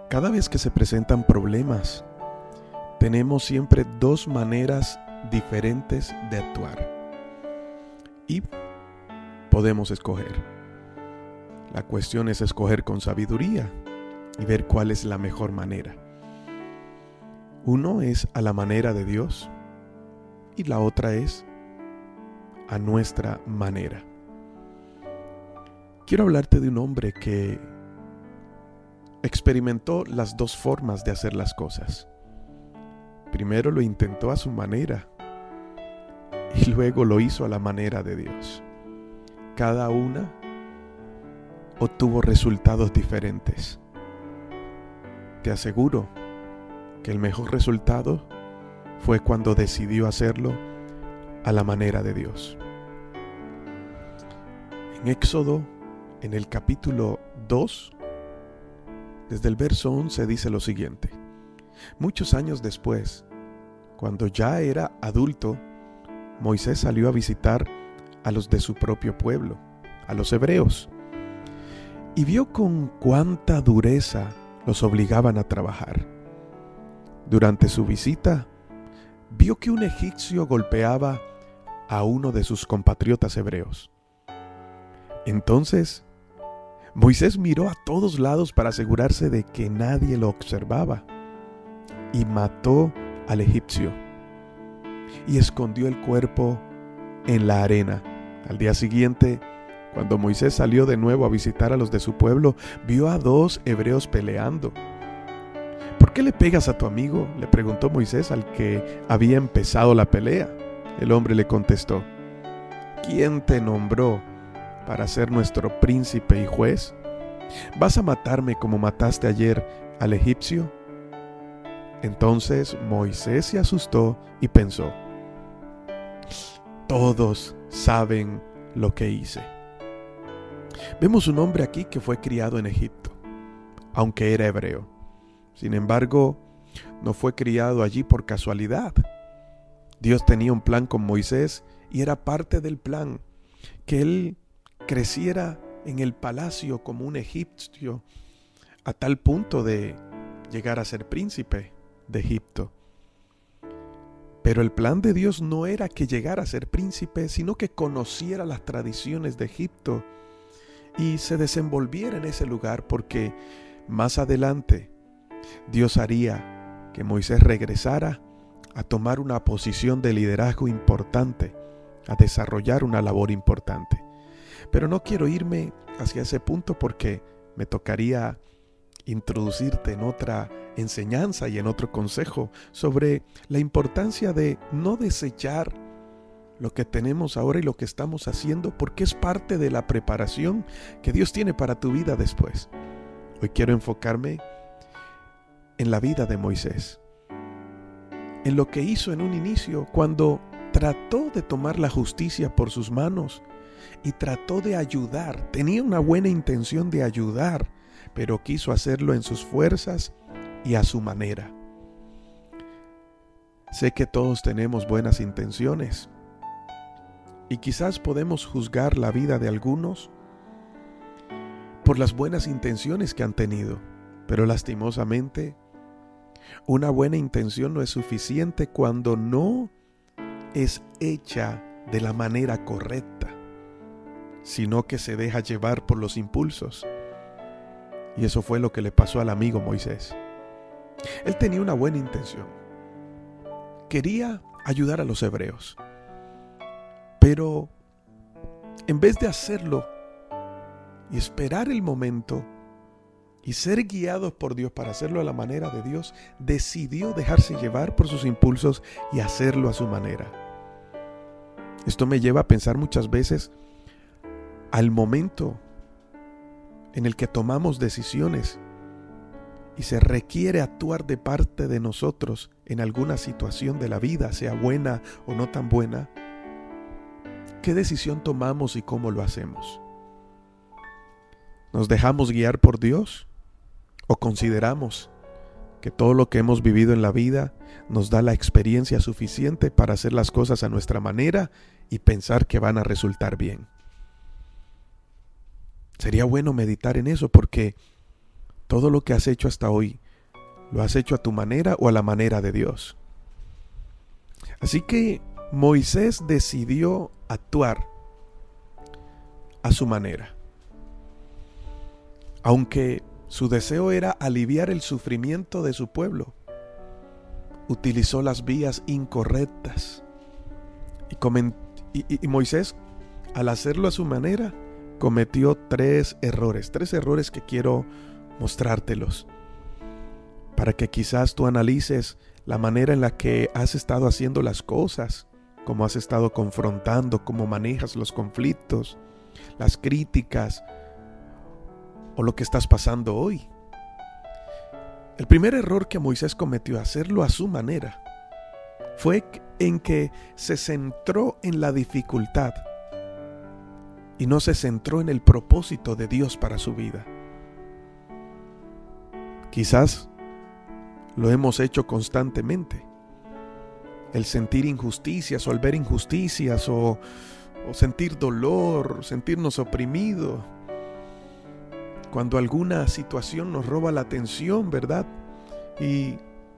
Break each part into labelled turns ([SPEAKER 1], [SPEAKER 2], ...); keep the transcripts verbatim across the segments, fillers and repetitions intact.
[SPEAKER 1] Cada vez que se presentan problemas, tenemos siempre dos maneras diferentes de actuar y podemos escoger. La cuestión es escoger con sabiduría y ver cuál es la mejor manera. Uno es a la manera de Dios y la otra es a nuestra manera. Quiero hablarte de un hombre que experimentó las dos formas de hacer las cosas. Primero lo intentó a su manera y luego lo hizo a la manera de Dios. Cada una obtuvo resultados diferentes. Te aseguro que el mejor resultado fue cuando decidió hacerlo a la manera de Dios. En Éxodo, en el capítulo dos, desde el verso once dice lo siguiente: muchos años después, cuando ya era adulto, Moisés salió a visitar a los de su propio pueblo, a los hebreos, y vio con cuánta dureza los obligaban a trabajar. Durante su visita, vio que un egipcio golpeaba a uno de sus compatriotas hebreos. Entonces, Moisés miró a todos lados para asegurarse de que nadie lo observaba y mató al egipcio y escondió el cuerpo en la arena. Al día siguiente, cuando Moisés salió de nuevo a visitar a los de su pueblo, vio a dos hebreos peleando. ¿Por qué le pegas a tu amigo?, le preguntó Moisés al que había empezado la pelea. El hombre le contestó: ¿quién te nombró para ser nuestro príncipe y juez? ¿Vas a matarme como mataste ayer al egipcio? Entonces Moisés se asustó y pensó: todos saben lo que hice. Vemos un hombre aquí que fue criado en Egipto, aunque era hebreo. Sin embargo, no fue criado allí por casualidad. Dios tenía un plan con Moisés y era parte del plan que él creciera en el palacio como un egipcio, a tal punto de llegar a ser príncipe de Egipto. Pero el plan de Dios no era que llegara a ser príncipe, sino que conociera las tradiciones de Egipto y se desenvolviera en ese lugar, porque más adelante Dios haría que Moisés regresara a tomar una posición de liderazgo importante, a desarrollar una labor importante. Pero no quiero irme hacia ese punto porque me tocaría introducirte en otra enseñanza y en otro consejo sobre la importancia de no desechar lo que tenemos ahora y lo que estamos haciendo, porque es parte de la preparación que Dios tiene para tu vida después. Hoy quiero enfocarme en la vida de Moisés, en lo que hizo en un inicio cuando trató de tomar la justicia por sus manos y trató de ayudar. Tenía una buena intención de ayudar, pero quiso hacerlo en sus fuerzas y a su manera. Sé que todos tenemos buenas intenciones y quizás podemos juzgar la vida de algunos por las buenas intenciones que han tenido, pero lastimosamente una buena intención no es suficiente cuando no es hecha de la manera correcta, sino que se deja llevar por los impulsos. Y eso fue lo que le pasó al amigo Moisés. Él tenía una buena intención. Quería ayudar a los hebreos. Pero en vez de hacerlo y esperar el momento y ser guiados por Dios para hacerlo a la manera de Dios, decidió dejarse llevar por sus impulsos y hacerlo a su manera. Esto me lleva a pensar muchas veces al momento en el que tomamos decisiones y se requiere actuar de parte de nosotros en alguna situación de la vida, sea buena o no tan buena. ¿Qué decisión tomamos y cómo lo hacemos? ¿Nos dejamos guiar por Dios o consideramos que todo lo que hemos vivido en la vida nos da la experiencia suficiente para hacer las cosas a nuestra manera y pensar que van a resultar bien? Sería bueno meditar en eso, porque Todo lo que has hecho hasta hoy, ¿lo has hecho a tu manera o a la manera de Dios? Así que Moisés decidió actuar a su manera. Aunque su deseo era aliviar el sufrimiento de su pueblo, utilizó las vías incorrectas. Y, coment- y, y, y Moisés, al hacerlo a su manera, cometió tres errores. Tres errores que quiero mostrártelos, para que quizás tú analices la manera en la que has estado haciendo las cosas, cómo has estado confrontando, cómo manejas los conflictos, las críticas o lo que estás pasando hoy. El primer error que Moisés cometió, hacerlo a su manera, fue en que se centró en la dificultad y no se centró en el propósito de Dios para su vida. Quizás lo hemos hecho constantemente. El sentir injusticias o el ver injusticias o, o sentir dolor, sentirnos oprimidos. Cuando alguna situación nos roba la atención, ¿verdad? Y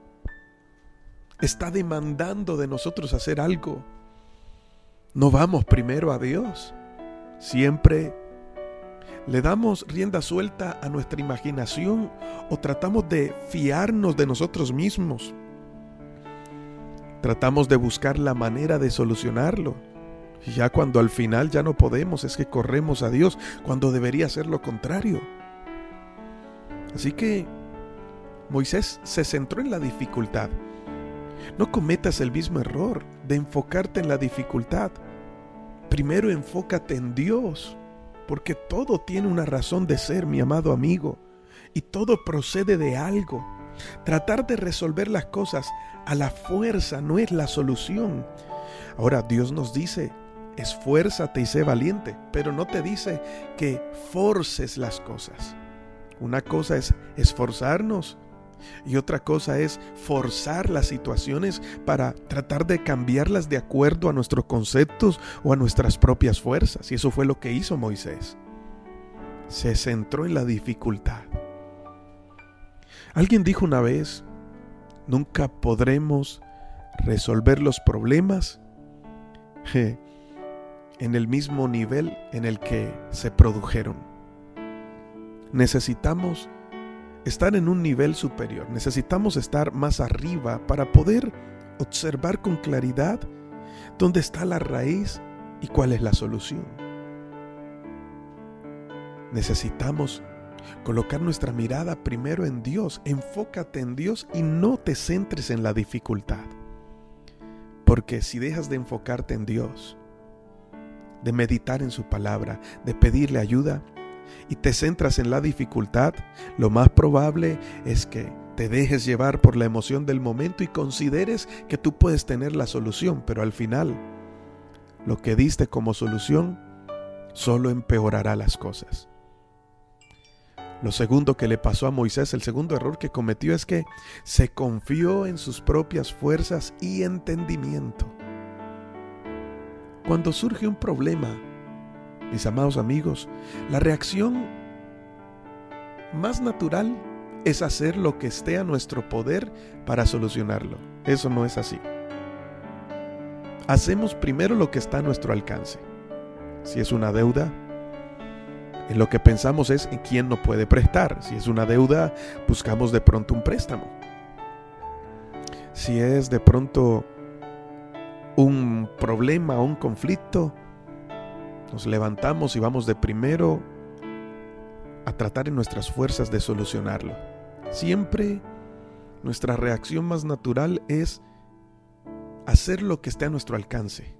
[SPEAKER 1] está demandando de nosotros hacer algo. No vamos primero a Dios. Siempre le damos rienda suelta a nuestra imaginación o tratamos de fiarnos de nosotros mismos. Tratamos de buscar la manera de solucionarlo. Y ya cuando al final ya no podemos, es que corremos a Dios, cuando debería ser lo contrario. Así que Moisés se centró en la dificultad. No cometas el mismo error de enfocarte en la dificultad. Primero enfócate en Dios, porque todo tiene una razón de ser, mi amado amigo, y todo procede de algo. Tratar de resolver las cosas a la fuerza no es la solución. Ahora, Dios nos dice, esfuérzate y sé valiente, pero no te dice que forces las cosas. Una cosa es esforzarnos y otra cosa es forzar las situaciones para tratar de cambiarlas de acuerdo a nuestros conceptos o a nuestras propias fuerzas. Y eso fue lo que hizo Moisés. Se centró en la dificultad. Alguien dijo una vez, nunca podremos resolver los problemas je, en el mismo nivel en el que se produjeron. Necesitamos estar en un nivel superior, necesitamos estar más arriba para poder observar con claridad dónde está la raíz y cuál es la solución. Necesitamos colocar nuestra mirada primero en Dios. Enfócate en Dios y no te centres en la dificultad. Porque si dejas de enfocarte en Dios, de meditar en su palabra, de pedirle ayuda y te centras en la dificultad, lo más probable es que te dejes llevar por la emoción del momento y consideres que tú puedes tener la solución, pero al final lo que diste como solución solo empeorará las cosas. Lo segundo que le pasó a Moisés, el segundo error que cometió, es que se confió en sus propias fuerzas y entendimiento. Cuando surge un problema, mis amados amigos, la reacción más natural es hacer lo que esté a nuestro poder para solucionarlo. Eso no es así. Hacemos primero lo que está a nuestro alcance. Si es una deuda, en lo que pensamos es en quién no puede prestar. Si es una deuda, buscamos de pronto un préstamo. Si es de pronto un problema o un conflicto, nos levantamos y vamos de primero a tratar en nuestras fuerzas de solucionarlo. Siempre nuestra reacción más natural es hacer lo que esté a nuestro alcance.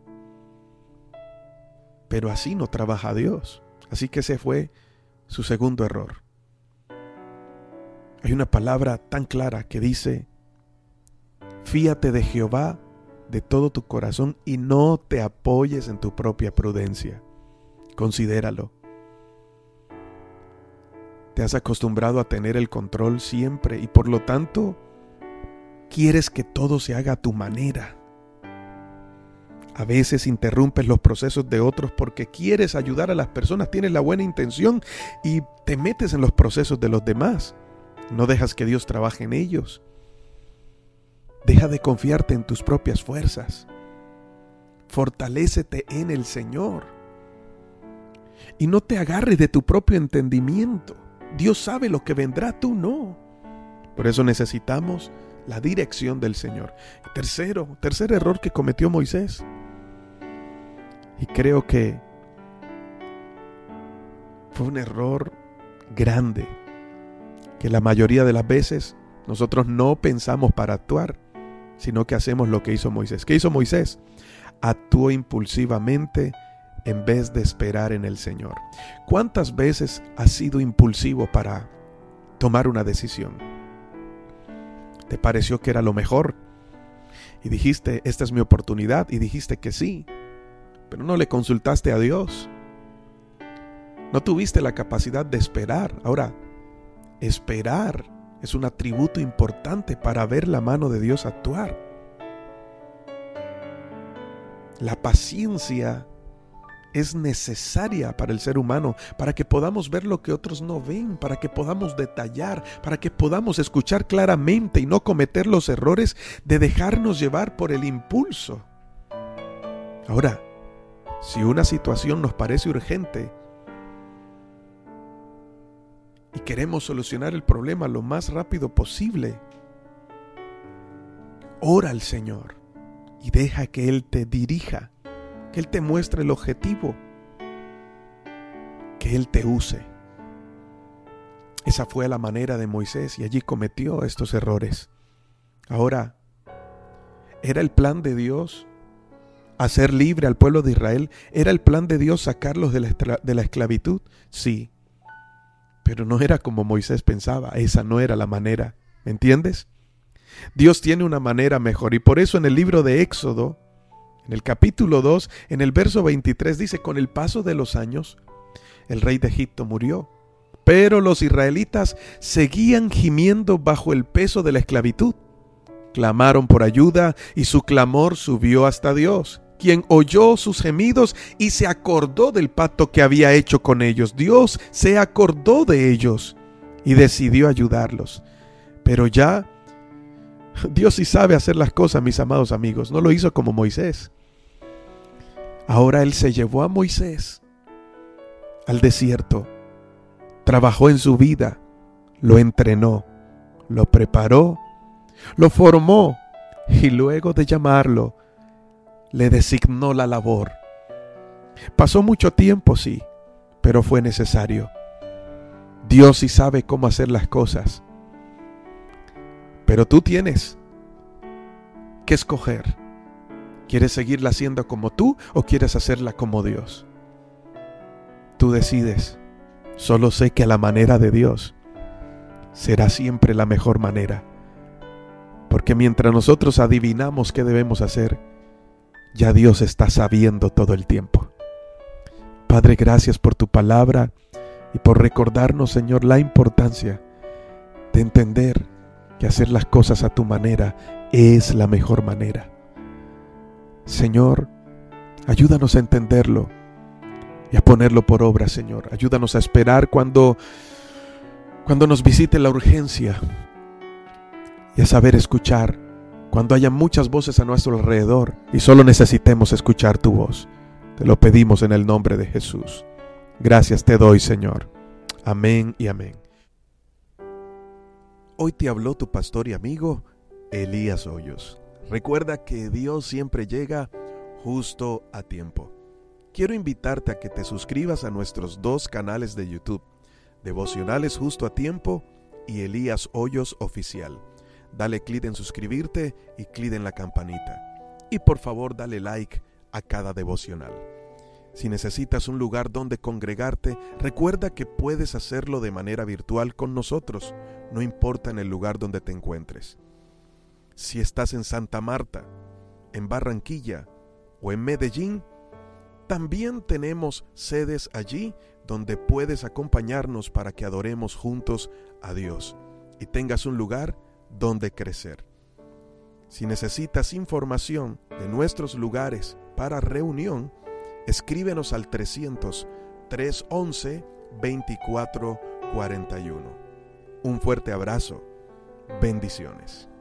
[SPEAKER 1] Pero así no trabaja Dios. Así que ese fue su segundo error. Hay una palabra tan clara que dice: fíate de Jehová de todo tu corazón y no te apoyes en tu propia prudencia. Considéralo. Te has acostumbrado a tener el control siempre y por lo tanto quieres que todo se haga a tu manera. A veces interrumpes los procesos de otros porque quieres ayudar a las personas, tienes la buena intención y te metes en los procesos de los demás. No dejas que Dios trabaje en ellos. Deja de confiarte en tus propias fuerzas. Fortalécete en el Señor. Y no te agarres de tu propio entendimiento. Dios sabe lo que vendrá, tú no. Por eso necesitamos la dirección del Señor. Tercero, tercer error que cometió Moisés. Y creo que fue un error grande, que la mayoría de las veces nosotros no pensamos para actuar, sino que hacemos lo que hizo Moisés. ¿Qué hizo Moisés? Actuó impulsivamente en vez de esperar en el Señor. ¿Cuántas veces has sido impulsivo para tomar una decisión? ¿Te pareció que era lo mejor? Y dijiste, esta es mi oportunidad, y dijiste que sí, pero no le consultaste a Dios. No tuviste la capacidad de esperar. Ahora, esperar es un atributo importante para ver la mano de Dios actuar. La paciencia es necesaria para el ser humano, para que podamos ver lo que otros no ven, para que podamos detallar, para que podamos escuchar claramente y no cometer los errores de dejarnos llevar por el impulso. Ahora, si una situación nos parece urgente y queremos solucionar el problema lo más rápido posible, ora al Señor y deja que Él te dirija, que Él te muestre el objetivo, que Él te use. Esa fue la manera de Moisés y allí cometió estos errores. Ahora, ¿era el plan de Dios hacer libre al pueblo de Israel? ¿Era el plan de Dios sacarlos de la, de la esclavitud? Sí, pero no era como Moisés pensaba. Esa no era la manera, ¿me entiendes? Dios tiene una manera mejor, y por eso en el libro de Éxodo, en el capítulo dos, en el verso veintitrés dice: con el paso de los años, el rey de Egipto murió, pero los israelitas seguían gimiendo bajo el peso de la esclavitud. Clamaron por ayuda y su clamor subió hasta Dios, quien oyó sus gemidos y se acordó del pacto que había hecho con ellos. Dios se acordó de ellos y decidió ayudarlos. Pero ya, Dios sí sabe hacer las cosas, mis amados amigos. No lo hizo como Moisés. Ahora Él se llevó a Moisés al desierto, trabajó en su vida, lo entrenó, lo preparó, lo formó y luego de llamarlo, le designó la labor. Pasó mucho tiempo, sí, pero fue necesario. Dios sí sabe cómo hacer las cosas. Pero tú tienes que escoger. ¿Quieres seguirla haciendo como tú o quieres hacerla como Dios? Tú decides. Solo sé que a la manera de Dios será siempre la mejor manera. Porque mientras nosotros adivinamos qué debemos hacer, ya Dios está sabiendo todo el tiempo. Padre, gracias por tu palabra y por recordarnos, Señor, la importancia de entender que hacer las cosas a tu manera es la mejor manera. Señor, ayúdanos a entenderlo y a ponerlo por obra, Señor. Ayúdanos a esperar cuando, cuando nos visite la urgencia y a saber escuchar cuando haya muchas voces a nuestro alrededor y solo necesitemos escuchar tu voz. Te lo pedimos en el nombre de Jesús. Gracias te doy, Señor. Amén y amén. Hoy te habló tu pastor y amigo Elías Hoyos. Recuerda que Dios siempre llega justo a tiempo. Quiero invitarte a que te suscribas a nuestros dos canales de YouTube, Devocionales Justo a Tiempo y Elías Hoyos Oficial. Dale clic en suscribirte y clic en la campanita. Y por favor dale like a cada devocional. Si necesitas un lugar donde congregarte, recuerda que puedes hacerlo de manera virtual con nosotros, no importa en el lugar donde te encuentres. Si estás en Santa Marta, en Barranquilla o en Medellín, también tenemos sedes allí donde puedes acompañarnos para que adoremos juntos a Dios y tengas un lugar donde crecer. Si necesitas información de nuestros lugares para reunión, escríbenos al trescientos, trescientos once, veinticuatro cuarenta y uno. Un fuerte abrazo. Bendiciones.